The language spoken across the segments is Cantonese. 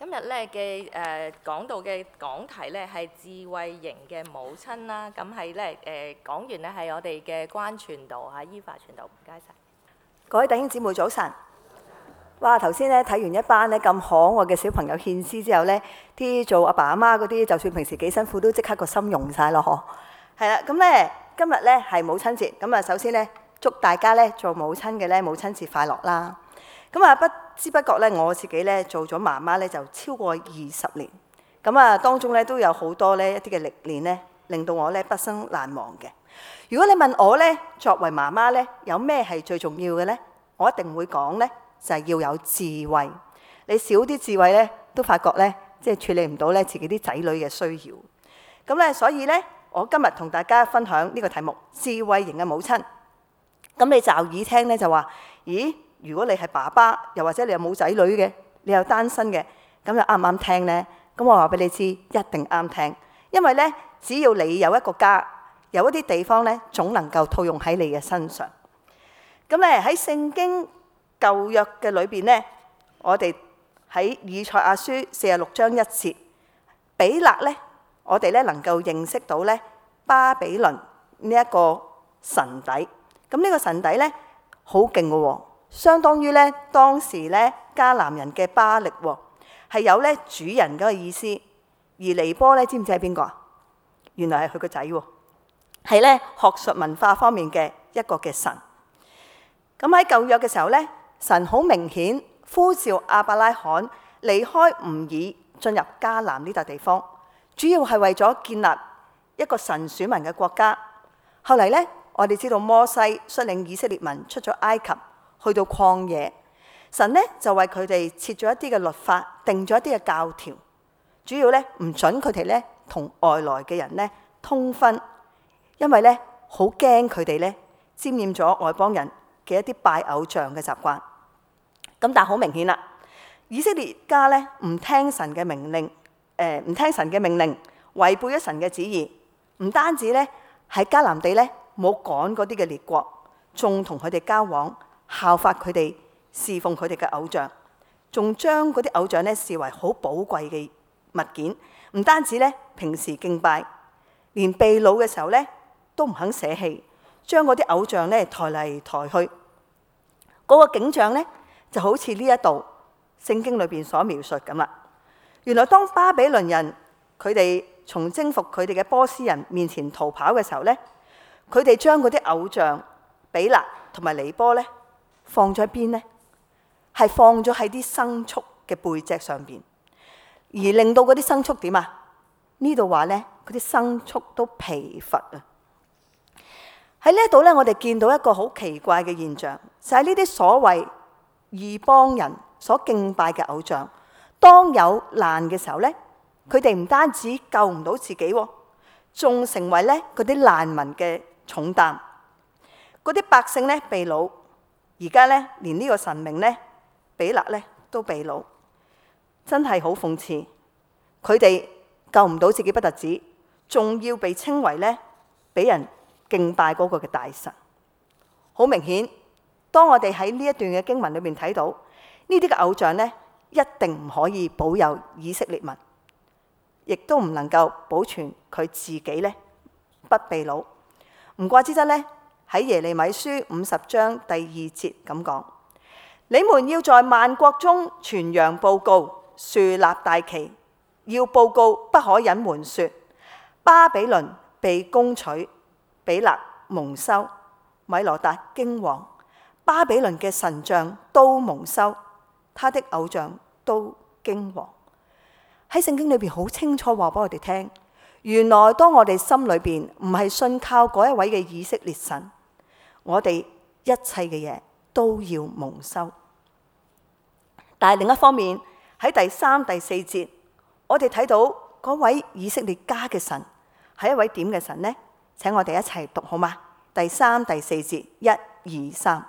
今日咧嘅講道嘅講題咧係智慧型嘅母親啦，咁係咧講員咧係我哋嘅關傳道嚇，依法傳道，唔該晒。 各位弟兄姊妹早晨。哇！頭先咧睇完一班咧咁可愛嘅小朋友獻詩之後咧，啲做阿爸阿媽嗰啲，就算平時幾辛苦，都即刻個心溶晒咯，嗬。係啦，咁咧今日咧係母親節，咁啊首先咧祝大家咧做母親嘅咧母親節快樂啦。咁啊不知不覺咧我自己咧做咗媽媽咧就超過20年，咁啊當中咧都有好多咧一啲嘅歷練咧，令到我咧畢生難忘嘅。如果你問我咧作為媽媽咧有咩係最重要嘅咧，我一定會講咧就係要有智慧。你少啲智慧咧，都發覺咧即係處理唔到咧自己啲仔女嘅需要。咁咧所以咧，我今日同大家分享呢個題目：智慧型嘅母親。咁你驟耳聽咧就話：咦？如果你係爸爸，又或者你又冇仔女嘅，你又單身嘅，咁又啱唔啱聽呢？咁我話俾你知，一定啱聽。因為咧，只要你有一個家，有一啲地方咧，總能夠套用喺你嘅身上。咁咧喺聖經舊約嘅裏邊咧，我哋喺以賽亞書46章1節，比勒咧，我哋咧能夠認識到咧巴比倫呢一個神底。咁呢個神底咧好勁嘅喎，相當於咧當時咧迦南人嘅巴力喎，係有咧主人嗰個意思。而尼波咧，知唔知係邊個啊？原來係佢個仔喎，係咧學術文化方面嘅一個嘅神。咁喺舊約嘅時候咧，神好明顯呼召亞伯拉罕離開吾爾進入迦南呢笪地方，主要係為咗建立一個神選民嘅國家。後嚟咧，我哋知道摩西率領以色列民出咗埃及，去到曠野，神咧就為佢哋設咗一啲嘅律法，定咗一啲嘅教條，主要咧唔准佢哋咧同外來嘅人咧通婚，因為咧好驚佢哋咧沾染咗外邦人嘅一啲拜偶像嘅習慣。咁但係好明顯啦，以色列家咧唔聽神嘅命令，唔聽神嘅命令，違背咗神嘅旨意，唔單止咧喺迦南地咧冇趕嗰啲嘅列國，仲同佢哋交往，效法佢哋，侍奉佢哋嘅偶像，仲將嗰啲偶像咧視為好寶貴嘅物件。唔單止咧平時敬拜，連被擄嘅時候咧都唔肯捨棄，將嗰啲偶像咧抬嚟抬去。嗰個景象咧就好似呢一度聖經裏邊所描述咁啦。原來當巴比倫人佢哋從征服佢哋嘅波斯人面前逃跑嘅時候咧，佢哋將嗰啲偶像比勒同埋尼波咧放咗喺邊呢？係放咗喺啲牲畜嘅背脊上邊，而令到嗰啲牲畜點啊？呢度話咧，嗰啲牲畜都疲乏啊！喺呢一度咧，我哋見到一個好奇怪嘅現象，就係呢啲所謂異邦人所敬拜嘅偶像，當有難嘅時候咧，佢哋唔單止救唔到自己，仲成為咧嗰啲難民嘅重擔。嗰啲百姓咧被擄，而家咧連呢個神明咧比勒咧都被擄，真係好諷刺。佢哋救唔到自己不特止，仲要被稱為咧俾人敬拜嗰個嘅大神。好明顯，當我哋喺呢一段嘅經文裏面睇到呢啲嘅偶像咧，一定唔可以保佑以色列民，亦都唔能夠保存佢自己咧不被擄。唔怪之得咧喺耶利米書50章第2節咁講：你們要在萬國中傳揚報告，樹立大旗，要報告，不可隱瞞，說巴比倫被攻取，比勒蒙羞，米羅達驚惶，巴比倫嘅神像都蒙羞，他的偶像都驚惶。喺聖經裏邊好清楚話俾我哋聽，原來當我哋心裏邊唔係信靠嗰一位嘅以色列神，我哋一切嘅嘢都要蒙羞。但係另一方面喺第3、第4節，我哋睇到嗰位以色列家嘅神係一位點嘅神呢？請我哋一齊讀好嗎？第3、第4節，1、2、3。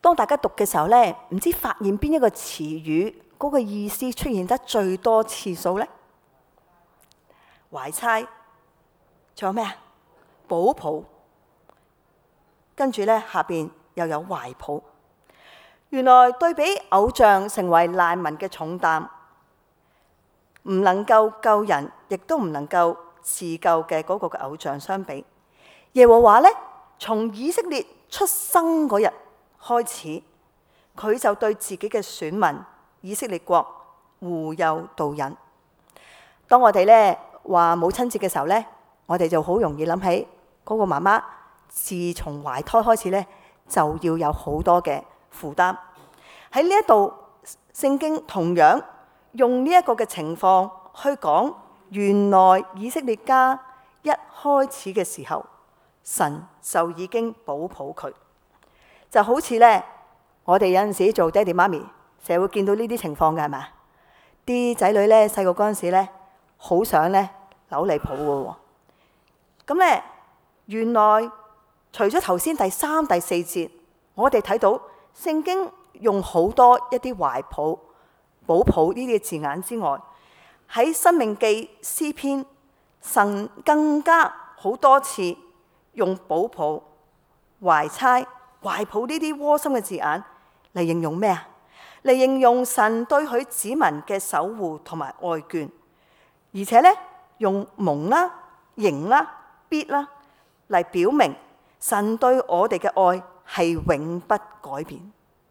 當大家讀嘅時候呢，唔知發現邊一個詞語嗰個意思出現得最多次數呢？懷猜，仲有咩啊？保抱，跟住呢，下邊又有懷抱。原來對比偶像成為難民嘅重擔，唔能夠救人，亦都唔能夠自救嘅嗰個嘅偶像相比，耶和華呢，從以色列出生嗰日開始，佢就對自己嘅選民以色列國護佑導引。當我哋呢話母親節嘅時候呢，我哋就好容易諗起嗰個媽媽自從懷胎開始呢，就要有好多嘅負擔。喺呢一度，聖經同樣用呢一個嘅情況去講，原來以色列家一開始嘅時候，神就已經保抱佢。就好似呢，我哋有陣時做爹哋媽咪，成日會見到呢啲情況嘅，係咪？啲仔女呢，細個嗰陣時呢，好想呢扭你抱嘅喎。咁呢，原來除咗頭先第3、第4節，我哋睇到聖經用好多一啲懷抱、保抱呢啲字眼之外，喺申命記、詩篇，神更加好多次用保抱、懷猜、懷抱呢啲窩心嘅字眼嚟形容咩啊？嚟形容神對佢子民嘅守護同埋愛眷，而且呢，用蒙啦、迎啦、必啦嚟表明神對我哋嘅愛係永不改變。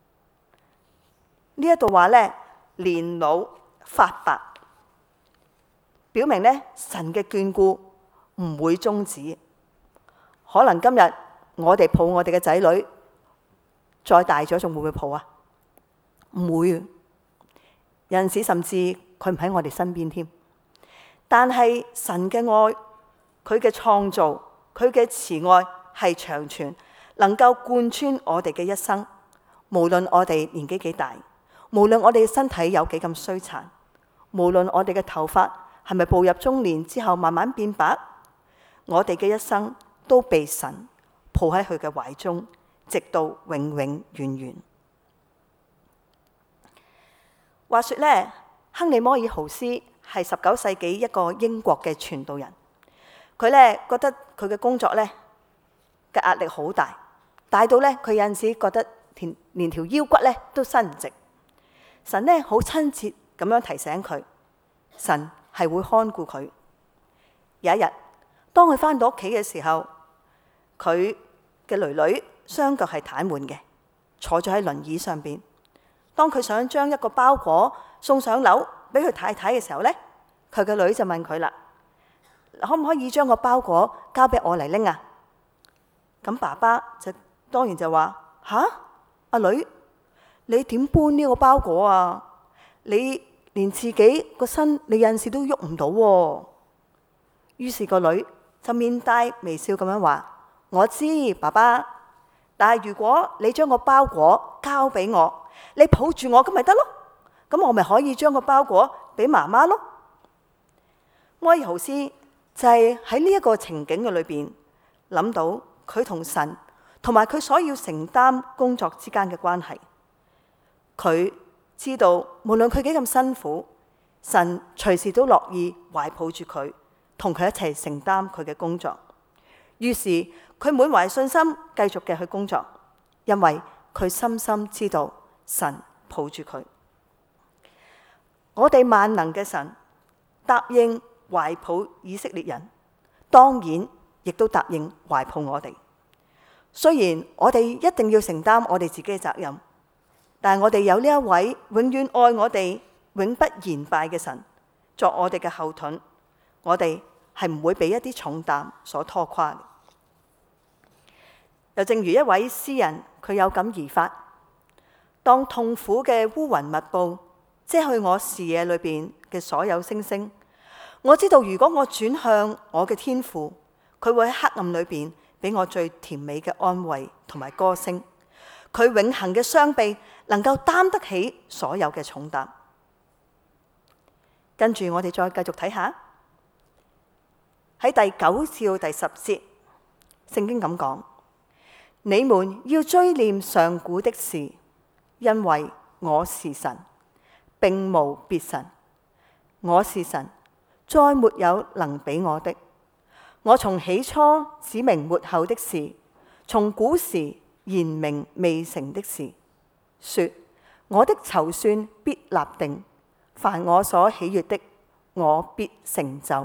呢一度話呢，年老髮白，表明呢，神嘅眷顧唔會終止。可能今日我哋抱我哋嘅仔女，再大咗仲會唔會抱啊？唔會。有陣時甚至佢唔喺我哋身邊添。但係神嘅愛，佢嘅創造，佢嘅慈愛係長存，能夠貫穿我哋嘅一生。無論我哋年紀幾大，無論我哋嘅身體有幾咁衰殘，無論我哋嘅頭髮係咪步入中年之後慢慢變白，我哋嘅一生都被神抱喺佢嘅懷中，直到永永遠遠。話說呢，亨利摩爾豪斯係19世紀一個英國嘅傳道人，佢呢覺得佢嘅工作呢嘅壓力好大，大到呢佢有陣時覺得連條腰骨呢都伸唔直。神呢好親切咁樣提醒佢，神係會看顧佢。有一日，當佢返到屋企嘅時候，佢嘅囡囡雙腳係癱瘓嘅，坐咗喺輪椅上邊。當佢想將一個包裹送上樓俾佢太太嘅時候呢，佢嘅女就問佢啦：可唔可以將個包裹交俾我嚟拎啊？咁爸爸就當然就話：吓，阿女，你點搬呢個包裹啊？你連自己個身你有陣時都喐唔到喎。於是個女就面帶微笑咁樣話：我知爸爸，但係如果你將個包裹交俾我，你抱住我咁咪得咯，咁我咪可以將個包裹俾媽媽咯。摩爾豪斯就係喺呢一個情景嘅裏邊諗到佢同神同埋佢所要承擔工作之間嘅關係。佢知道無論佢幾咁辛苦，神隨時都樂意懷抱住佢，同佢一齊承擔佢嘅工作。於是佢滿懷信心繼續嘅去工作，因為佢深深知道神抱住佢。我哋萬能嘅神答應懷抱以色列人，當然亦都答應懷抱我哋。雖然我哋一定要承擔我哋自己嘅責任，但係我哋有呢一位永遠愛我哋、永不言敗嘅神作我哋嘅後盾，我哋係唔會俾一啲重擔所拖垮嘅。又正如一位詩人，佢有感而發：當痛苦嘅烏雲密布遮去我視野裏邊嘅所有星星，我知道如果我轉向我嘅天父，佢會喺黑暗裏邊俾我最甜美嘅安慰同埋歌聲。佢永恆嘅雙臂能夠擔得起所有嘅重擔。跟住我哋再繼續睇下，喺第9至到第10節，聖經咁講： 你們要追念上古的事，因為我是神，並無別神。我是神，再沒有能比我的。我從起初指明末後的事，從古時言明未成的事，說我的籌算必立定，凡我所喜悅的，我必成就。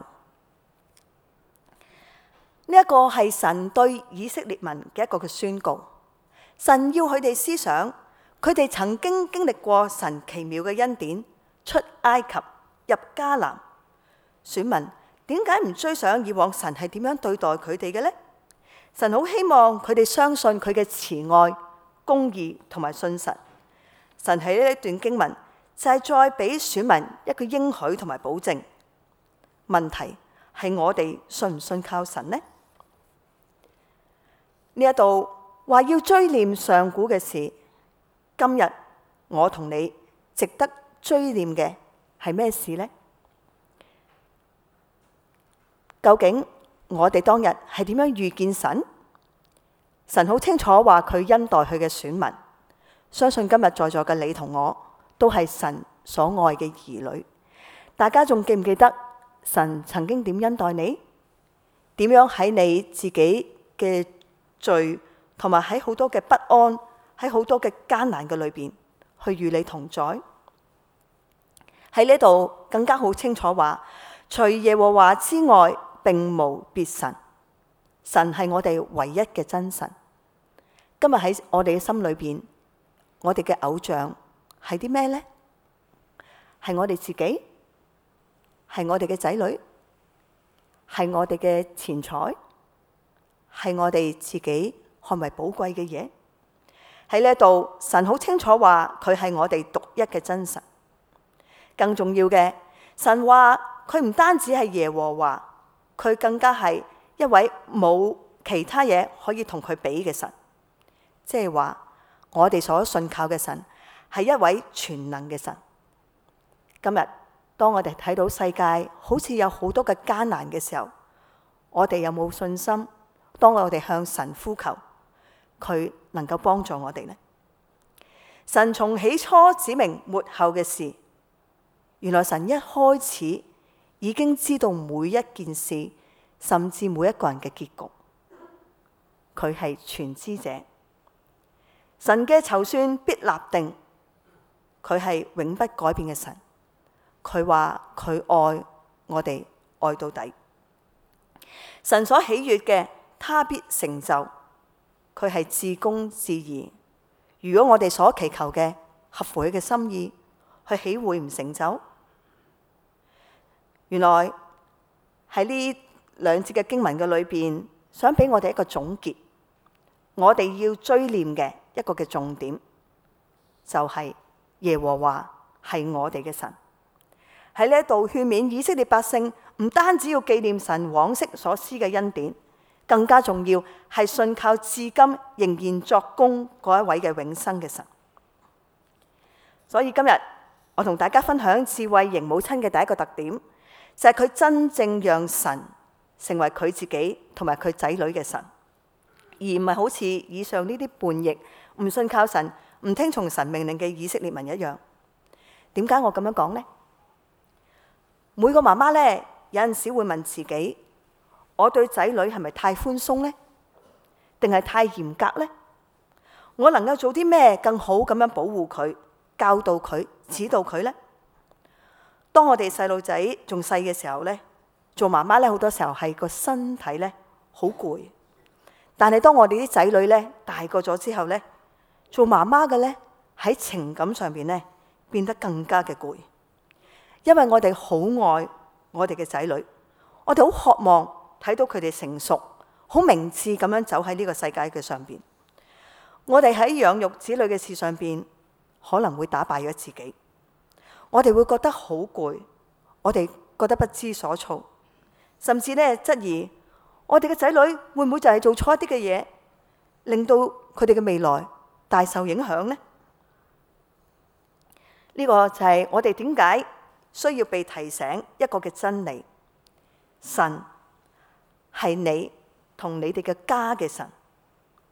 呢一個係神對以色列民嘅一個嘅宣告。神要佢哋思想，佢哋曾經經歷過神奇妙嘅恩典，出埃及，入迦南。選民點解唔追想以往神係點樣對待佢哋嘅呢？神好希望佢哋相信佢嘅慈愛、公義同埋信實。神喺呢一段經文就係再俾選民一個應許同埋保證。問題係我哋信唔信靠神呢？呢一度話要追念上古嘅事，今日我同你值得追念嘅係咩事呢？究竟我哋當日係點樣遇見神？神好清楚話佢恩待佢嘅選民，相信今日在座嘅你同我都係神所愛嘅兒女。大家仲記唔記得神曾經點恩待你？點樣喺你自己嘅罪同埋喺好多嘅不安，喺好多嘅艱難嘅裏邊去與你同在？喺呢度更加好清楚話，除耶和華之外並無別神。神係我哋唯一嘅真神。今日喺我哋嘅心裏邊，我哋嘅偶像係啲咩呢？係我哋自己？係我哋嘅仔女？係我哋嘅錢財？係我哋自己看為寶貴嘅嘢？喺呢度，神好清楚話佢係我哋獨一嘅真神。更重要嘅，神話佢唔單止係耶和華，佢更加係一位冇其他嘢可以同佢比嘅神。即係話，我哋所信靠嘅神係一位全能嘅神。今日當我哋睇到世界好似有好多嘅艱難嘅時候，我哋有冇信心？當我哋向神呼求，佢能夠幫助我哋呢？神從起初指明末後嘅事，原來神一開始已經知道每一件事，甚至每一個人嘅結局。佢係全知者，神嘅籌算必立定。佢係永不改變嘅神。佢話佢愛我哋，愛到底。神所喜悅嘅，他必成就。佢係至公至義。如果我哋所祈求嘅合乎佢嘅心意，佢豈會唔成就？原來喺呢兩節嘅經文嘅裏邊，想俾我哋一個總結。我哋要追念嘅一個嘅重點，就係耶和華係我哋嘅神。喺呢一度勸勉以色列百姓，唔單止要紀念神往昔所施嘅恩典，更加重要係信靠至今仍然作工嗰一位嘅永生嘅神。所以今日我同大家分享智慧型母親嘅第一個特點，就係佢真正讓神成為佢自己同埋佢仔女嘅神，而唔係好似以上呢啲叛逆、唔信靠神、唔聽從神命令嘅以色列民一樣。點解我咁樣講呢？每個媽媽呢，有陣時會問自己：我對仔女係咪太寬鬆呢？定係太嚴格呢？我能夠做啲咩更好咁樣保護佢、教導佢、指導佢呢？當我哋細路仔仲細嘅時候呢，做媽媽呢，好多時候係個身體呢好攰。但係當我哋啲仔女呢大個咗之後呢，做媽媽嘅呢喺情感上邊呢變得更加嘅攰。因為我哋好愛我哋嘅仔女，我哋好渴望睇到佢哋成熟，好明智咁樣走喺呢個世界嘅上邊。我哋喺養育子女嘅事上邊，可能會打敗咗自己。我哋會覺得好攰，我哋覺得不知所措，甚至呢質疑我哋嘅仔女會唔會就係做錯一啲嘅嘢，令到佢哋嘅未來大受影響呢？呢個就係我哋點解需要被提醒一個嘅真理：神係你同你哋嘅家嘅神，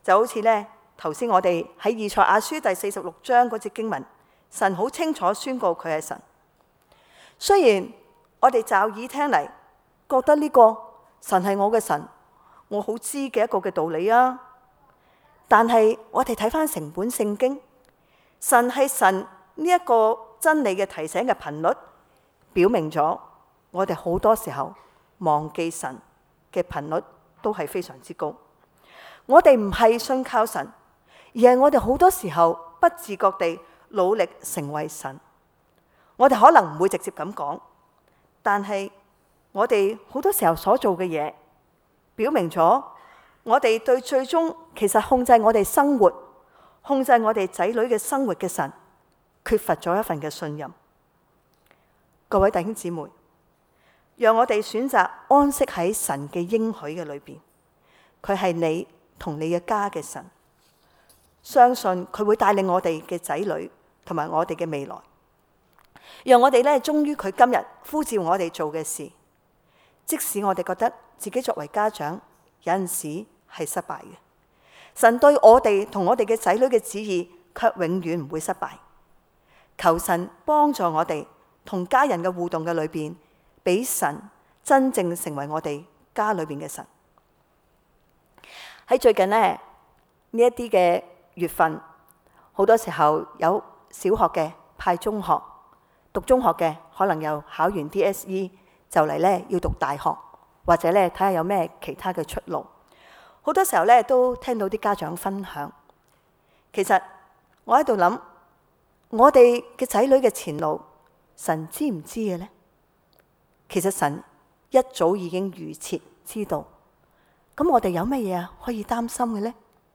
就好似呢頭先我哋喺以賽亞書第46章嗰節經文，神好清楚宣告佢係神。雖然我哋驟耳聽嚟覺得呢個神係我嘅神，我好知嘅一個嘅道理啊，但係我哋睇返成本聖經，神係神呢一個真理嘅提醒嘅頻率，表明咗我哋好多時候忘記神嘅頻率都係非常之高。我哋唔係信靠神，而係我哋好多時候不自覺地努力成為神。我哋可能唔會直接咁講，但係我哋好多時候所做嘅嘢，表明咗我哋對最終其實控制我哋生活、控制我哋仔女嘅生活嘅神，缺乏咗一份嘅信任。各位弟兄姊妹，讓我哋選擇安息喺神嘅應許嘅裏邊，佢係你同你嘅家嘅神，相信佢會帶領我哋嘅仔女同埋我哋嘅未來。讓我哋咧忠於佢今日呼召我哋做嘅事，即使我哋覺得自己作為家長有陣時係失敗嘅，神對我哋同我哋嘅仔女嘅旨意卻永遠唔會失敗。求神幫助我哋同家人嘅互動嘅裏邊，俾神真正成為我哋家裏邊嘅神。喺最近呢一啲嘅月份，好多時候有小學嘅派中學，讀中學嘅可能又考完 DSE 就嚟咧要讀大學，或者咧睇下有咩其他嘅出路。好多時候咧都聽到啲家長分享，其實我喺度諗，我哋嘅仔女嘅前路，神知唔知嘅呢？其實神一早已經預設知道，咁我哋有乜嘢可以擔心嘅呢？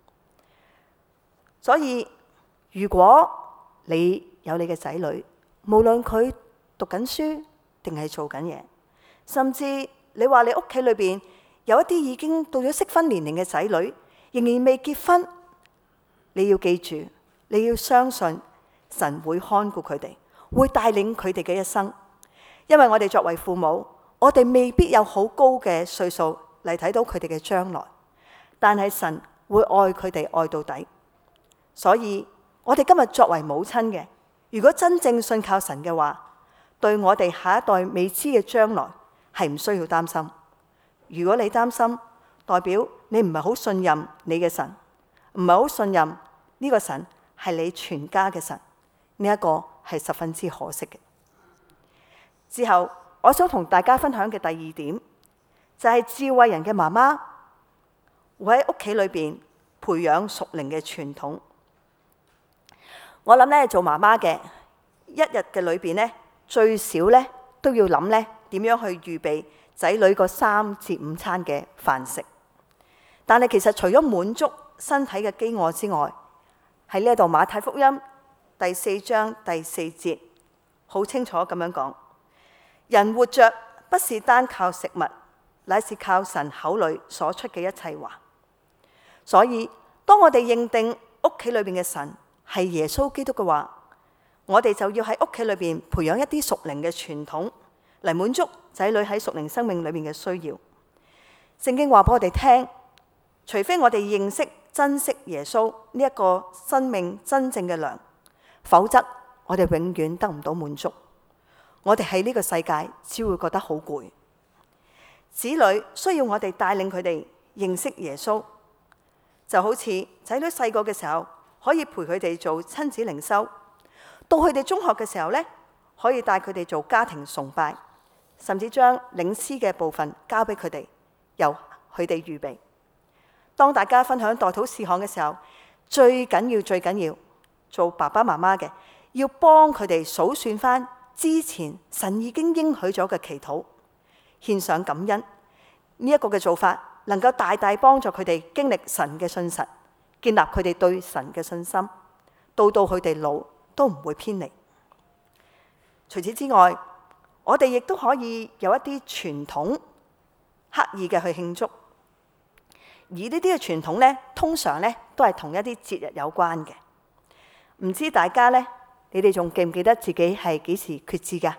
所以如果你有你嘅仔女，無論佢讀緊書定係做緊嘢，甚至你話你屋企裏邊有一啲已經到咗適婚年齡嘅仔女，仍然未結婚，你要記住，你要相信神會看顧佢哋，會帶領佢哋嘅一生。因為我哋作為父母，我哋未必有好高嘅歲數嚟睇到佢哋嘅將來，但係神會愛佢哋愛到底。所以我哋今日作為母親嘅，如果真正信靠神嘅話，對我哋下一代未知嘅將來係唔需要擔心。如果你擔心，代表你唔係好信任你嘅神，唔係好信任呢個神係你全家嘅神，呢一個係十分之可惜嘅。之後我想同大家分享嘅第二點，就係智慧人嘅媽媽會喺屋企裏邊培養屬靈嘅傳統。我諗咧，做媽媽嘅一日嘅裏邊咧，最少咧都要諗咧點樣去預備仔女個3至5餐嘅飯食。但係其實除咗滿足身體嘅飢餓之外，喺呢一度馬太福音第4章第4節好清楚咁樣講：人活着不是單靠食物，乃是靠神口裏所出嘅一切話。所以當我哋認定屋企裏邊嘅神係耶穌基督嘅話，我哋就要喺屋企裏邊培養一啲屬靈嘅傳統，嚟滿足仔女喺屬靈生命裏面嘅需要。聖經話俾我哋聽，除非我哋認識珍惜耶穌呢一個生命真正嘅糧，否則我哋永遠得唔到滿足。我哋喺呢個世界只會覺得好攰。子女需要我哋帶領佢哋認識耶穌，就好似仔女細個嘅時候，可以陪佢哋做親子靈修；到佢哋中學嘅時候呢，可以帶佢哋做家庭崇拜，甚至將領詩嘅部分交俾佢哋，由佢哋預備。當大家分享代禱事項嘅時候，最緊要做爸爸媽媽嘅，要幫佢哋數算翻之前神已經應許咗嘅祈禱，獻上感恩。呢一個嘅做法能夠大大幫助佢哋經歷神嘅信實，建立佢哋對神嘅信心，到佢哋老都唔會偏離。除此之外，我哋亦都可以有一啲傳統刻意嘅去慶祝，而呢啲嘅傳統呢，通常呢都係同一啲節日有關嘅。唔知大家呢，你哋仲記唔記得自己係幾時決志㗎？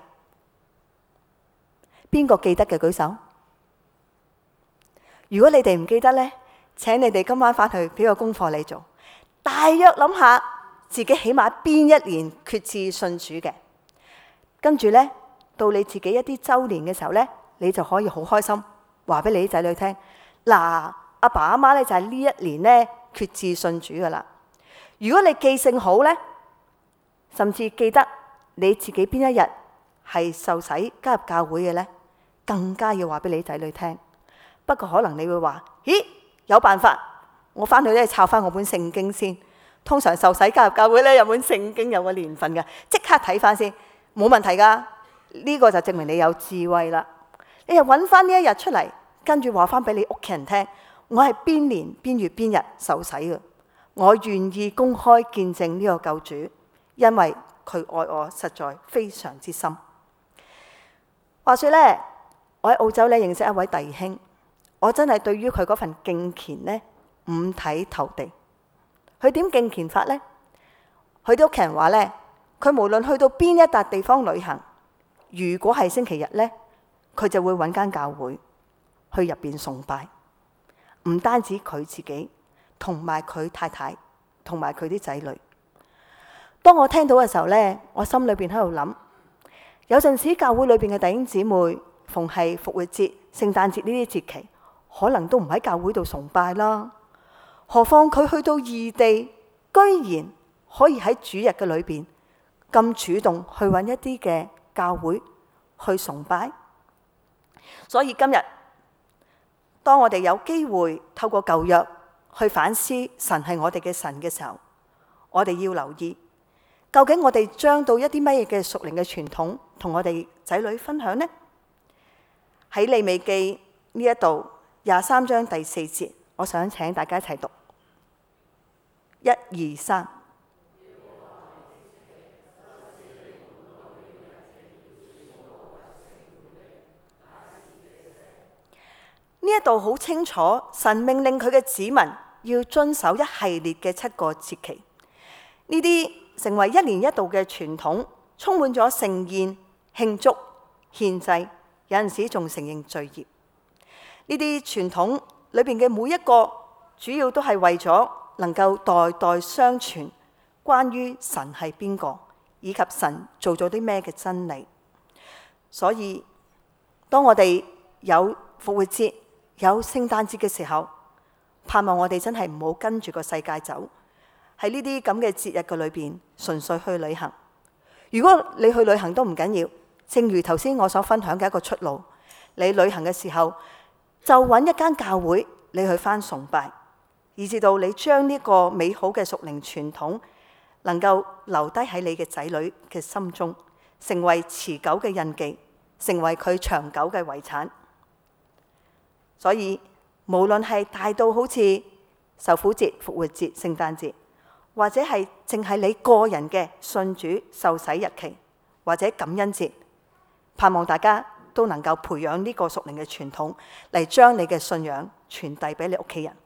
邊個記得嘅舉手？如果你哋唔記得呢， 請你哋今晚返去俾個功課你做，大約諗下自己起碼邊一年決志信主嘅，跟住呢，到你自己一啲週年嘅時候呢，你就可以好開心話俾你啲仔女聽，嗱，阿爸阿媽呢，就係呢一年呢決志信主噶啦。如果你記性好呢，甚至記得你自己邊一日係受洗加入教會嘅呢，更加要話俾你仔女聽。不過可能你會話，咦，有辦法，我返去咧抄返我本聖經先。通常受洗加入教會咧有本聖經有個年份嘅，即刻睇返先，冇問題噶。呢個就證明你有智慧啦。你又揾返呢一日出嚟，跟住話返俾你屋企人聽，我係邊年邊月邊日受洗嘅，我願意公開見證呢個救主，因為佢愛我實在非常之深。話說呢，我喺澳洲咧認識一位弟兄，我真係對於佢嗰份敬虔呢五體投地。佢點敬虔法呢？佢啲屋企人話呢，佢無論去到邊一笪地方旅行，如果係星期日呢，佢就會揾間教會去入邊崇拜。唔單止佢自己，同埋佢太太，同埋佢啲仔女。當我聽到嘅時候呢，我心裏邊喺度諗，有陣時教會裏邊嘅弟兄姊妹，逢係復活節、聖誕節呢啲節期，可能都唔喺教會度崇拜啦。何況佢去到異地，居然可以喺主日嘅裏邊咁主動去揾一啲嘅教會去崇拜。所以今日當我哋有機會透過舊約去反思神係我哋嘅神嘅時候，我哋要留意，究竟我哋將到一啲乜嘢嘅屬靈嘅傳統同我哋仔女分享呢？喺利未記呢一度23章第4節，我想請大家一齊讀，1、2、3。呢一度好清楚，神命令佢嘅子民要遵守一系列嘅7個節期，呢啲成為1年1度嘅傳統，充滿咗盛宴、慶祝、獻祭，有陣時仲承認罪孽。呢啲傳統裏邊嘅每一個，主要都係為咗能夠代代相傳關於神係邊個，以及神做咗啲咩嘅真理。所以當我哋有復活節、有聖誕節嘅時候，盼望我哋真係唔好跟住個世界走，喺呢啲咁嘅節日嘅裏邊純粹去旅行。如果你去旅行都唔緊要，正如頭先我所分享嘅一個出路，你旅行嘅時候就揾一間教會你去返崇拜，以至到你將呢個美好嘅屬靈傳統能夠留低喺你嘅仔女嘅心中，成為持久嘅印記，成為佢長久嘅遺產。所以無論係大到好似受苦節、復活節、聖誕節，或者係淨係你個人嘅信主受洗日期，或者感恩節，盼望大家都能夠培養呢個屬靈嘅傳統，嚟將你嘅信仰傳遞俾你屋企人。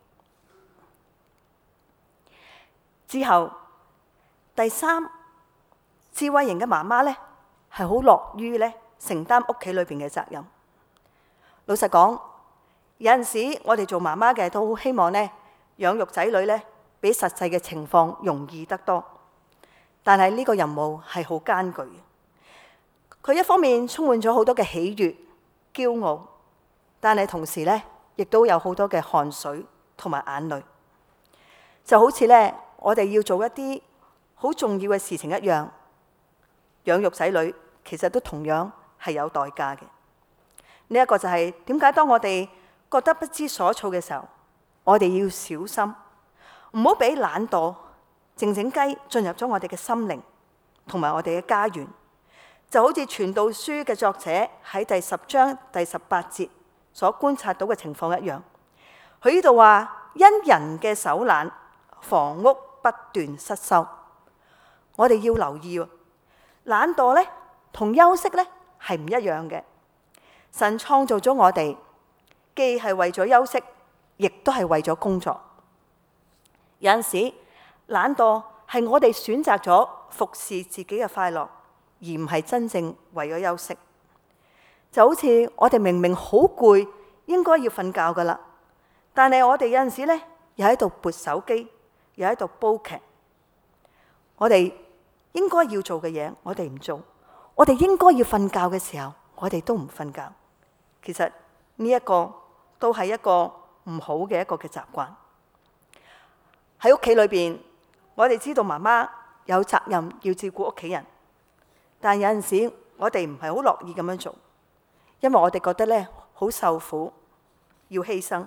之後第三，智慧型嘅媽媽呢，係好樂於呢承擔屋企裏邊嘅責任。老實講，有陣時我哋做媽媽嘅都好希望呢養育仔女呢比實際嘅情況容易得多，但係呢個任務係好艱巨嘅。佢一方面充滿咗好多嘅喜悅、驕傲，但係同時呢亦都有好多嘅汗水同埋眼淚。就好似呢我哋要做一啲好重要嘅事情一樣，養育仔女其實都同樣係有代價嘅。呢一個就係點解當我哋覺得不知所措嘅時候，我哋要小心，唔好俾懶惰靜靜雞進入咗我哋嘅心靈同埋我哋嘅家園。就好似傳道書嘅作者喺第10章第18節所觀察到嘅情況一樣，佢呢度話因人嘅手懶，房屋不斷失修。我哋要留意，懶惰呢同休息呢係唔一樣嘅。神創造咗我哋，既係為咗休息，亦都係為咗工作。有陣時懶惰係我哋選擇咗服侍自己嘅快樂，而唔係真正為咗休息。就好似我哋明明好攰，應該要瞓覺噶啦， 但係我哋有陣時咧，又喺度撥手機，又喺度煲劇。我哋應該要做嘅嘢，我哋唔做；我哋應該要瞓覺嘅時候，我哋都唔瞓覺。其實呢一個都係一個唔好嘅一個嘅習慣。喺屋企裏邊，我哋知道媽媽有責任要照顧屋企人，但有陣時我哋唔係好樂意咁樣做，因為我哋覺得咧好受苦，要犧牲。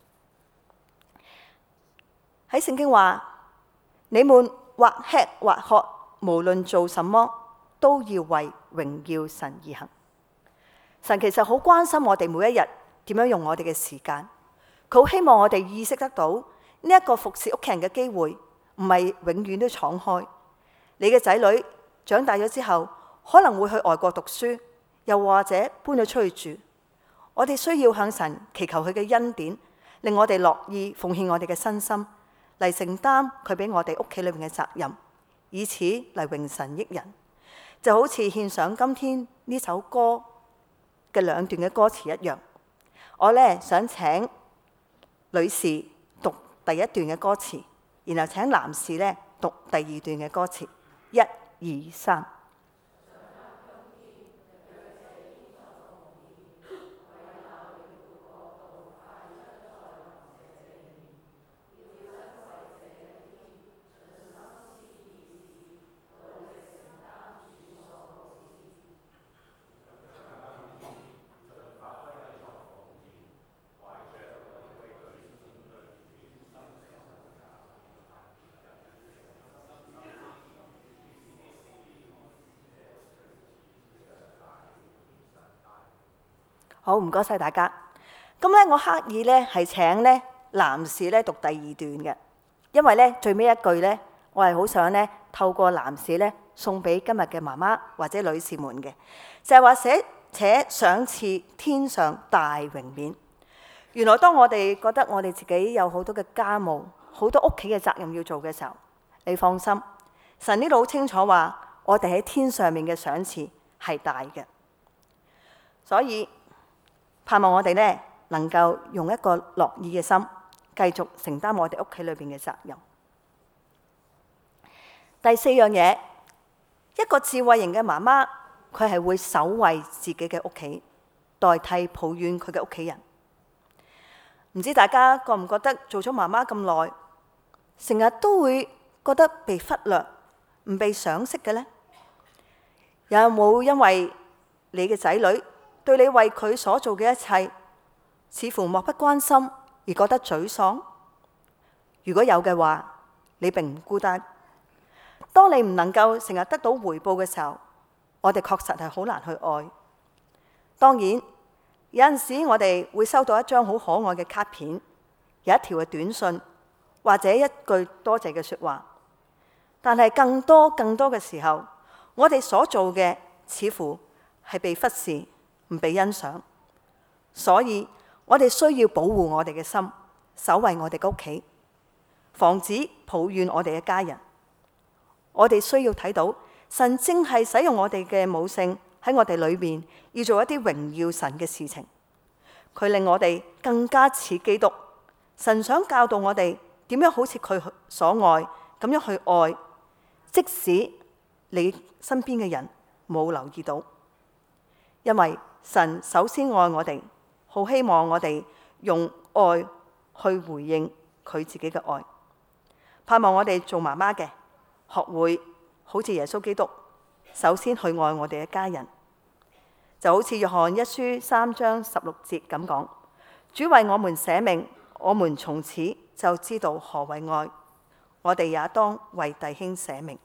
喺聖經話：你們或吃或喝，無論做什麼，都要為榮耀神而行。神其實好關心我哋每一日點樣用我哋嘅時間，佢好希望我哋意識得到呢一個服侍屋企人嘅機會唔係永遠都敞開。你嘅仔女長大咗之後，可能會去外國讀書，又或者搬咗出去住。我哋需要向神祈求佢嘅恩典，令我哋樂意奉獻我哋嘅身心嚟承擔佢俾我哋屋企裏面嘅責任，以此嚟榮神益人。就好似獻上今天呢首歌嘅兩段嘅歌詞一樣，我咧想請女士讀第一段嘅歌詞，然後請男士咧讀第二段嘅歌詞。1、2、3。好，唔該晒大家。咁咧，我刻意咧係請咧男士咧讀第二段嘅，因為咧最尾一句咧，我係好想咧透過男士咧送俾今日嘅媽媽或者女士們嘅，就係話且賞賜天上大榮冕。原來當我哋覺得我哋自己有好多嘅家務、好多屋企嘅責任要做嘅時候，你放心，神呢度好清楚話，我哋喺天上面嘅賞賜係大嘅，所以盼望我哋咧能夠用一個樂意嘅心，繼續承擔我哋屋企裏邊嘅責任。第4樣嘢，一個智慧型嘅媽媽，佢係會守衛自己嘅屋企，代替抱怨佢嘅屋企人。唔知大家覺唔覺得做咗媽媽咁耐，成日都會覺得被忽略、唔被賞識嘅呢？有冇因為你嘅仔女對你為佢所做嘅一切，似乎漠不關心而覺得沮喪？如果有嘅話，你並唔孤單。當你唔能夠成日得到回報嘅時候，我哋確實係好難去愛。當然，有陣時我哋會收到一張好可愛嘅卡片，有一條嘅短信，或者一句多謝嘅說話。但係更多嘅時候，我哋所做嘅似乎係被忽視，唔被欣賞。所以我哋需要保護我哋嘅心，守衛我哋嘅屋企，防止抱怨我哋嘅家人。我哋需要睇到神正係使用我哋嘅母性喺我哋裏面，要做一啲榮耀神嘅事情。佢令我哋更加似基督。神想教導我哋點樣好似佢所愛咁樣去愛，即使你身邊嘅人冇留意到。因為神首先愛我哋，好希望我哋用愛去回應佢自己嘅愛。盼望我哋做媽媽嘅學會好似耶穌基督，首先去愛我哋嘅家人。就好似約翰一書3章16節咁講，主為我們捨命，我們從此就知道何為愛，我哋也當為弟兄捨命。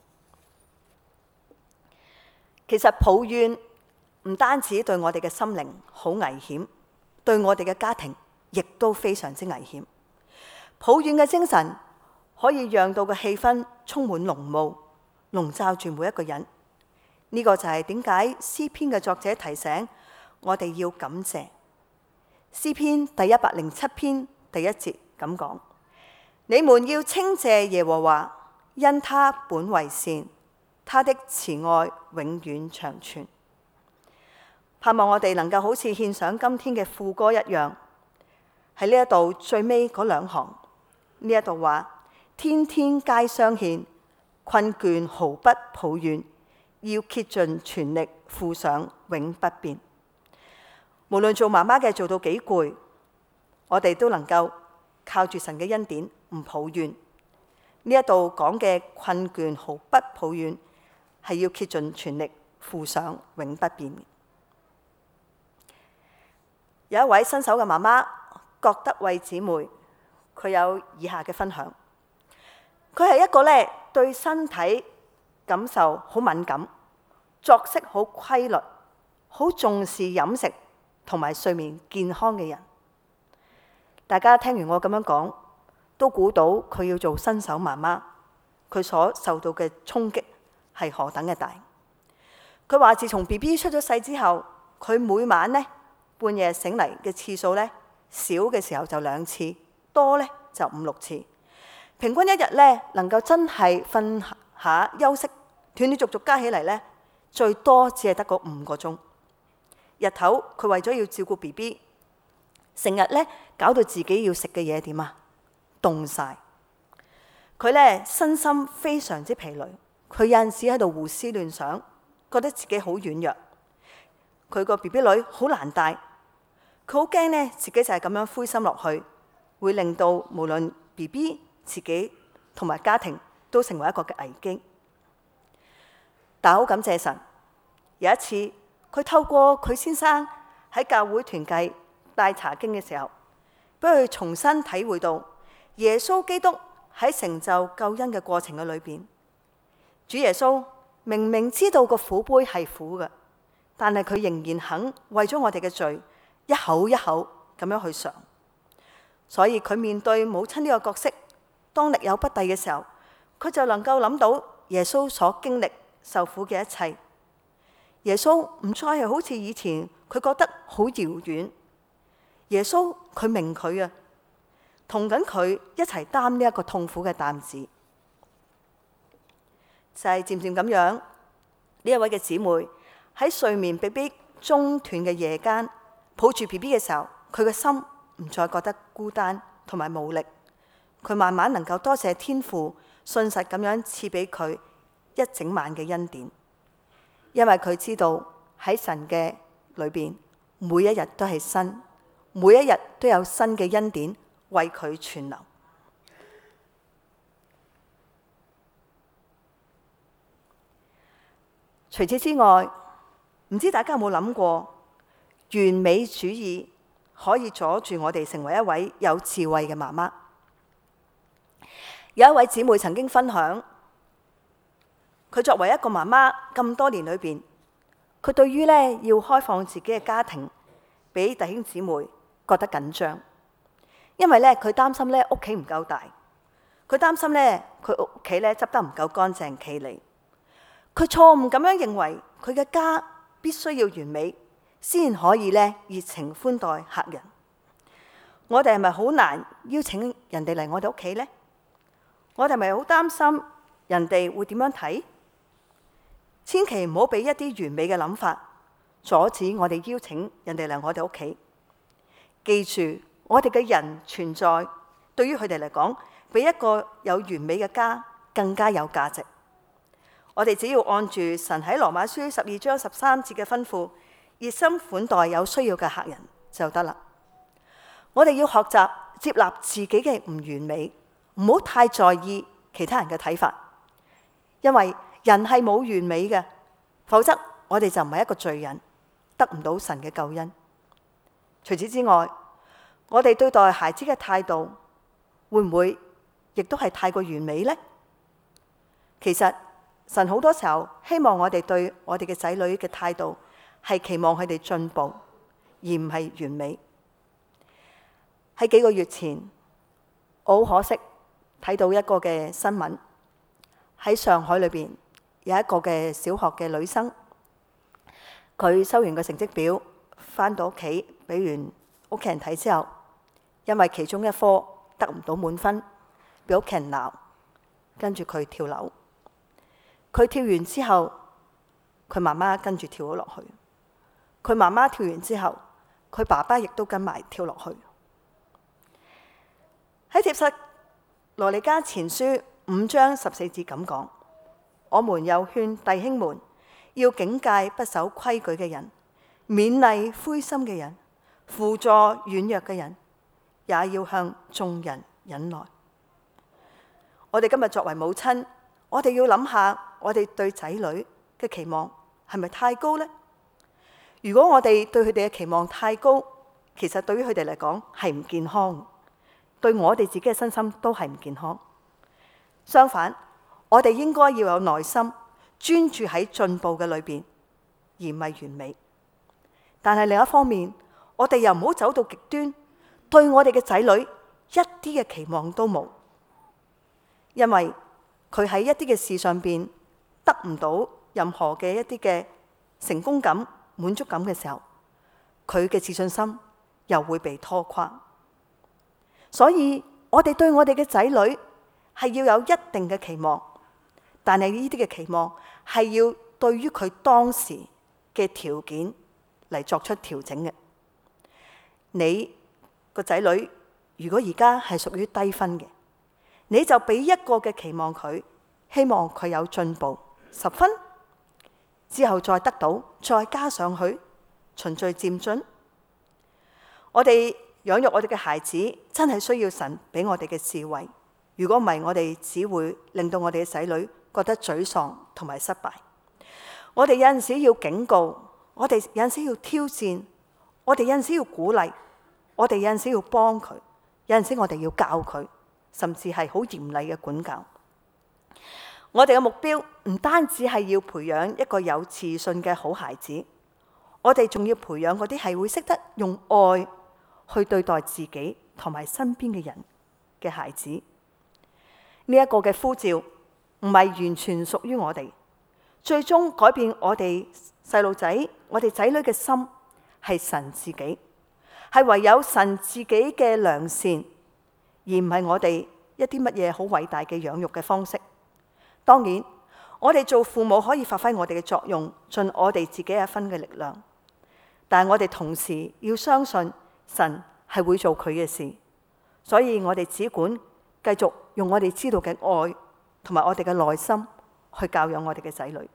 其實抱怨唔單止對我哋嘅心靈好危險，對我哋嘅家庭亦都非常之危險。抱怨嘅精神可以讓到個氣氛充滿濃霧，籠罩住每一個人。呢個就係點解詩篇嘅作者提醒我哋要感謝。詩篇第107篇第1節咁講：你們要稱謝耶和華，因他本為善，他的慈愛永遠長存。盼望我哋能夠好似獻上今天嘅副歌一樣， 喺呢一度最尾嗰兩行，呢一度話：天天皆相獻，困倦毫不抱怨，要竭盡全力付上永不變。無論做媽媽嘅做到幾攰，我哋都能夠靠住神嘅恩典唔抱怨。呢一度講嘅困倦毫不抱怨，係要竭盡全力付上永不變。有一位新手嘅媽媽，郭德惠姊妹，佢有以下嘅分享。佢係一個對身體感受好敏感、作息好規律、好重視飲食同埋睡眠健康嘅人。大家聽完我咁樣講，都估到佢要做新手媽媽，佢所受到嘅衝擊係何等嘅大。佢話自從 BB 出咗世之後，佢每晚半夜醒嚟嘅次數少嘅時候就2次，多就5、6次。平均一日能夠真係瞓下休息，斷斷續續加起嚟最多只係得個5個鐘。日頭佢為咗要照顧 BB， 成日搞到自己要食嘅嘢點啊？凍晒。佢身心非常之疲累，佢有陣時喺度胡思亂想，覺得自己好軟弱。佢個 BB 女好難帶，佢好驚自己就係咁樣灰心落去，會令到無論 BB 自己同埋家庭都成為一個嘅危機。但好感謝神，有一次佢透過佢先生喺教會團契帶查經嘅時候，俾佢重新體會到耶穌基督喺成就救恩嘅過程嘅裏邊，主耶穌明明知道個苦杯係苦嘅，但係佢仍然肯為咗我哋嘅罪一口一口咁樣去嘗。所以佢面對母親呢個角色，當力有不逮嘅時候，佢就能夠諗到耶穌所經歷受苦嘅一切。耶穌唔再係好似以前佢覺得好遙遠，耶穌佢明佢啊，同緊佢一齊擔呢一個痛苦嘅擔子。就係漸漸咁樣，呢一位嘅姊妹喺睡眠被逼中斷嘅夜間，抱住 BB 嘅時候，佢嘅心唔再覺得孤單同埋無力。佢慢慢能夠多謝天父信實咁樣賜俾佢一整晚嘅恩典，因為佢知道喺神嘅裏邊，每一日都係新，每一日都有新嘅恩典為佢存留。除此之外，唔知大家有冇諗過，完美主義可以阻住我哋成為一位有智慧嘅媽媽。有一位姊妹曾經分享，佢作為一個媽媽咁多年裏邊，佢對於要開放自己嘅家庭俾弟兄姊妹覺得緊張，因為佢擔心屋企唔夠大，佢擔心佢屋企執得唔夠乾淨企理，佢錯誤咁樣認為佢嘅家必須要完美先可以熱情寬待客人。我哋係咪好難邀請人哋嚟我哋屋企呢？我哋係咪好擔心人哋會點樣睇？千祈唔好俾一啲完美嘅諗法阻止我哋邀請人哋嚟我哋屋企。記住，我哋嘅人存在對於佢哋嚟講，比一個有完美嘅家更加有價值。我哋只要按住神喺羅馬書12章13節嘅吩咐，熱心款待有需要嘅客人就得啦。我哋要學習接納自己嘅唔完美，唔好太在意其他人嘅睇法，因為人係冇完美嘅，否則我哋就唔係一個罪人，得唔到神嘅救恩。除此之外，我哋對待孩子嘅態度會唔會亦都係太過完美呢？其實神好多時候希望我哋對我哋嘅仔女嘅態度係期望佢哋進步，而唔係完美。喺幾個月前，我好可惜睇到一個嘅新聞，喺上海裏邊有一個嘅小學嘅女生，佢收完個成績表返到屋企，俾完屋企人睇之後，因為其中一科得唔到滿分，俾屋企人鬧，跟住佢跳樓。佢跳完之後，佢媽媽跟住跳咗落去。佢媽媽跳完之後，佢爸爸亦都跟埋跳落去。 喺帖撒羅尼迦前書5章14節咁講：我們又勸弟兄們要警戒不守規矩嘅人，勉勵灰心嘅人，扶助軟弱嘅人，也要向眾人忍耐。我哋今日作為母親，我哋要諗下，我哋對仔女嘅期望係咪太高呢？如果我哋對佢哋嘅期望太高，其實對於佢哋嚟講係唔健康，對我哋自己嘅身心都係唔健康。相反，我哋應該要有耐心，專注喺進步嘅裏邊，而唔係完美。但係另一方面，我哋又唔好走到極端，對我哋嘅仔女一啲嘅期望都冇，因為佢喺一啲嘅事上邊得唔到任何嘅一啲嘅成功感、滿足感嘅時候，佢嘅自信心又會被拖垮。所以我哋對我哋嘅仔女係要有一定嘅期望，但係呢啲嘅期望係要對於佢當時嘅條件嚟作出調整嘅。你個仔女如果而家係屬於低分嘅，你就俾一個嘅期望佢，希望佢有進步10分，之後再得到，再加上去，循序漸進。我哋養育我哋嘅孩子，真係需要神俾我哋嘅智慧。如果唔係，我哋只會令到我哋嘅仔女覺得沮喪同埋失敗。我哋有陣時要警告，我哋有陣時要挑戰，我哋有陣時要鼓勵，我哋有陣時要幫佢，有陣時我哋要教佢，甚至係好嚴厲嘅管教。我哋嘅目標唔單止係要培養一個有自信嘅好孩子，我哋仲要培養嗰啲係會識得用愛去對待自己同埋身邊嘅人嘅孩子。呢一個嘅呼召唔係完全屬於我哋，最終改變我哋細路仔、我哋仔女嘅心係神自己，係唯有神自己嘅良善，而唔係我哋一啲乜嘢好偉大嘅養育嘅方式。當然，我哋做父母可以發揮我哋嘅作用，盡我哋自己一分嘅力量，但係我哋同時要相信神係會做佢嘅事，所以我哋只管繼續用我哋知道嘅愛同埋我哋嘅耐心去教養我哋嘅仔女。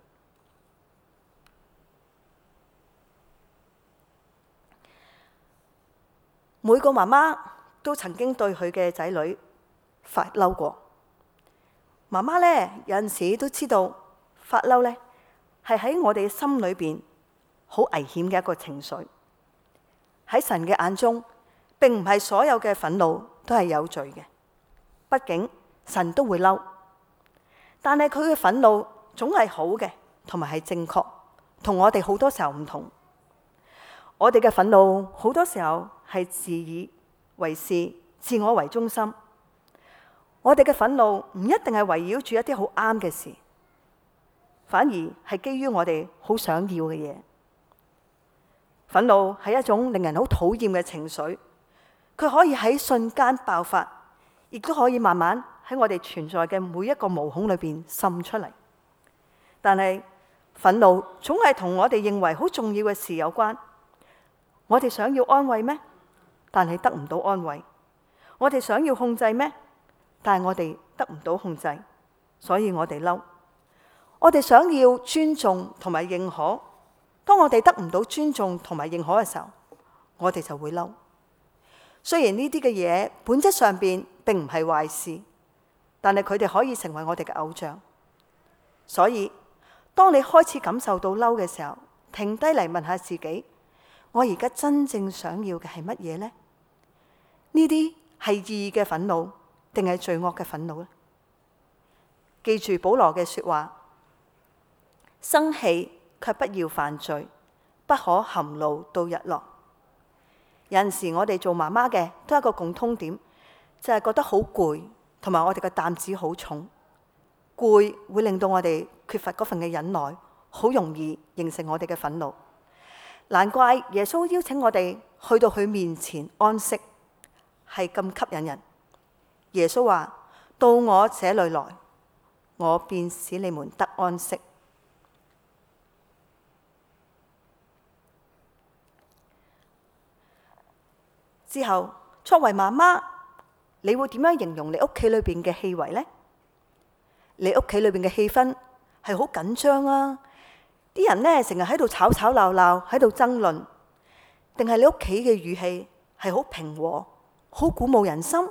每個媽媽都曾經對佢嘅仔女發嬲過。媽媽咧有陣時都知道發嬲咧係喺我哋心裏邊好危險嘅一個情緒。喺神嘅眼中，並唔係所有嘅憤怒都係有罪嘅。畢竟神都會嬲，但係佢嘅憤怒總係好嘅，同埋係正確，同我哋好多時候唔同。我哋嘅憤怒好多時候係自以為是、自我為中心。我哋嘅憤怒唔一定係圍繞住一啲好啱嘅事，反而係基於我哋好想要嘅嘢。憤怒係一種令人好討厭嘅情緒，佢可以喺瞬間爆發，亦都可以慢慢喺我哋存在嘅每一個毛孔裏邊滲出嚟。但係憤怒總係同我哋認為好重要嘅事有關。我哋想要安慰咩？但係得唔到安慰。我哋想要控制咩？但係我哋得唔到控制，所以我哋嬲。我哋想要尊重同埋認可，當我哋得唔到尊重同埋認可嘅時候，我哋就會嬲。雖然呢啲嘅嘢本質上邊並唔係壞事，但係佢哋可以成為我哋嘅偶像。所以當你開始感受到嬲嘅時候，停低嚟問下自己，我而家真正想要嘅係乜嘢呢？呢啲係義嘅憤怒定係罪惡嘅憤怒呢？記住保羅嘅說話，生氣卻不要犯罪，不可含怒到日落。有陣時我哋做媽媽嘅都有一個共通點，就係覺得好攰，同埋我哋嘅擔子好重。攰會令到我哋缺乏嗰份嘅忍耐，好容易形成我哋嘅憤怒。難怪耶穌邀請我哋去到佢面前安息，係咁吸引人。耶穌話：到我這裏來，我便使你們得安息。之後，作為媽媽， 你會點樣形容你屋企裏邊嘅氣圍呢？你屋企裏邊嘅氣氛係好緊張啊？啲人呢成日喺度吵吵鬧鬧，喺度爭論，定係你屋企嘅語氣係好平和，好鼓舞人心？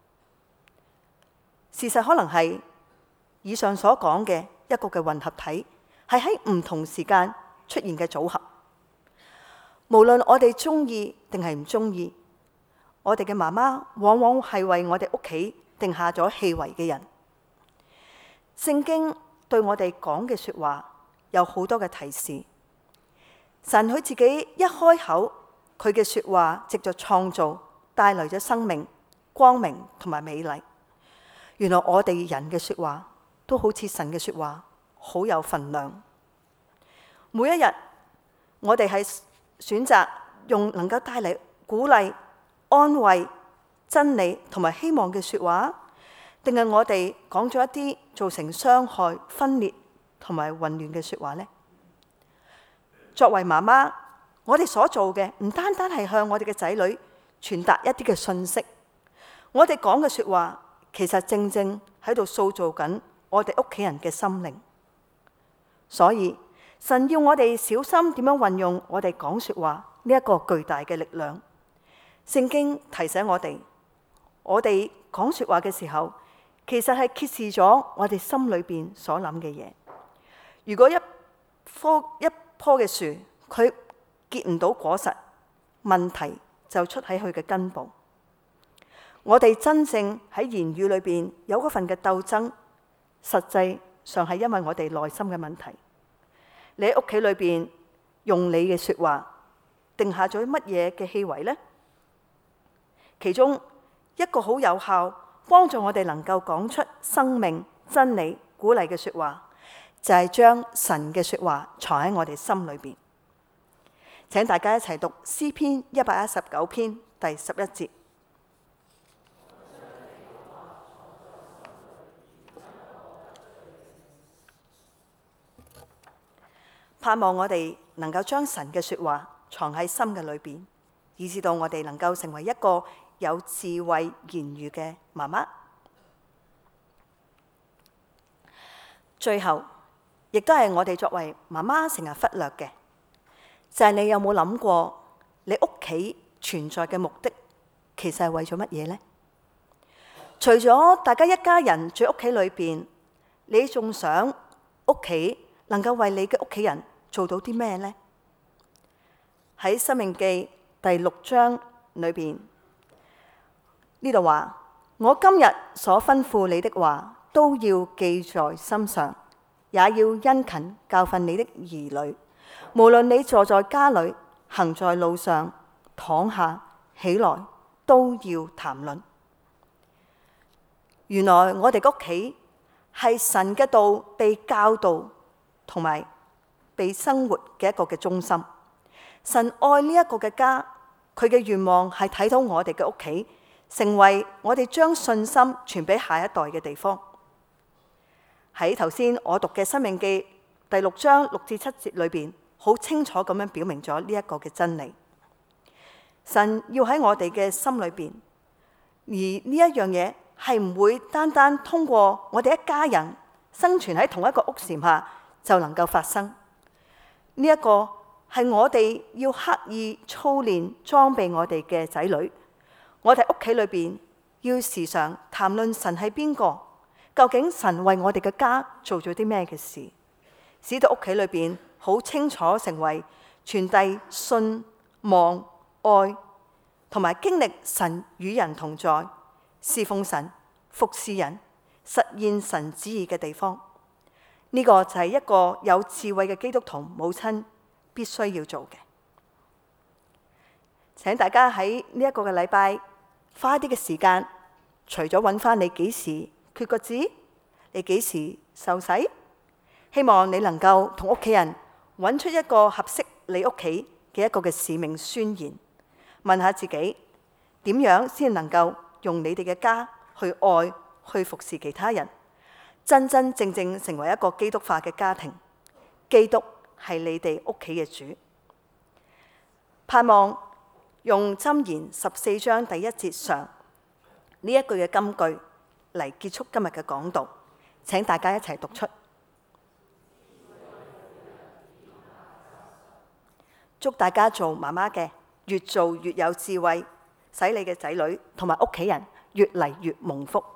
事實可能係以上所講嘅一個嘅混合體，係喺唔同時間出現嘅組合。無論我哋中意定係唔中意，我哋嘅媽媽往往係為我哋屋企定下咗氣圍嘅人。聖經對我哋講嘅說話有好多嘅提示。神佢自己一開口，佢嘅說話藉着創造帶來咗生命、光明同埋美麗。原來我哋人嘅說話都好似神嘅說話，好有分量。每一日我哋係選擇用能夠帶嚟鼓勵、安慰、真理同埋希望嘅說話，定係我哋講咗一啲造成傷害、分裂同埋混亂嘅說話呢？作為媽媽，我哋所做嘅唔單單係向我哋嘅仔女傳達一啲嘅信息，我哋講嘅說話其實正正喺度塑造緊我哋屋企人嘅心靈。所以神要我哋小心點樣運用我哋講說話呢一個巨大嘅力量。聖經提醒我哋講說話嘅時候，其實係揭示咗我哋心裏邊所諗嘅嘢。如果一棵嘅樹佢結唔到果實，問題就出喺佢嘅根部。我哋真正喺言語裏邊有嗰份嘅鬥爭，實際上係因為我哋內心嘅問題。你喺屋企裏邊用你嘅說話定下咗乜嘢嘅氣圍呢？其中一個好有效幫助我哋能夠講出生命、真理、鼓勵嘅說話，就係將神嘅說話藏喺我哋心裏邊。請大家一齊讀詩篇119篇第11節。盼望我哋能夠將神嘅說話藏喺心嘅裏邊，以致到我哋能夠成為一個有智慧言語嘅媽媽。最後，亦都係我哋作為媽媽成日忽略嘅，就係你有冇諗過，你屋企存在嘅目的，其實係為咗乜嘢呢？除咗大家一家人住屋企裏邊，你仲想屋企能夠為你嘅屋企人做到啲咩呢？喺《申命記》第6章裏邊，呢度話：我今日所吩咐你的話，都要記在心上，也要殷勤教訓你的兒女。無論你坐在家裏，行在路上，躺下起來，都要談論。原來我哋屋企係神嘅道被教導同埋被生活嘅一個嘅中心。神愛呢一個嘅家，佢嘅願望係睇到我哋嘅屋企成為我哋將信心傳俾下一代嘅地方。喺頭先我讀嘅《申命記》第6章6至7節裏邊，好清楚咁樣表明咗呢一個嘅真理。神要喺我哋嘅心裏邊，而呢一樣嘢係唔會單單通過我哋一家人生存喺同一個屋檐下就能夠發生。呢一個係我哋要刻意操練裝備我哋嘅仔女。我哋屋企裏邊要時常談論神係邊個，究竟神為我哋嘅家做咗啲咩嘅事，使到屋企裏邊好清楚成為傳遞信望愛同埋經歷神與人同在，侍奉神、服侍人、實現神旨意嘅地方。呢個就係一個有智慧嘅基督徒母親必須要做嘅。請大家喺呢一個嘅禮拜花啲嘅時間，除咗揾翻你幾時決個志，你幾時受洗，希望你能夠同屋企人揾出一個合適你屋企嘅一個嘅使命宣言，問下自己點樣先能夠用你哋嘅家去愛、去服侍其他人，真真正正成為一個基督化嘅家庭。基督係你哋屋企嘅主。盼望用箴言14章第1節上， 呢一句嘅金句嚟結束今日嘅講道。請大家一齊讀出。祝大家做媽媽嘅越做越有智慧，使你嘅仔女同埋屋企人越嚟越蒙福。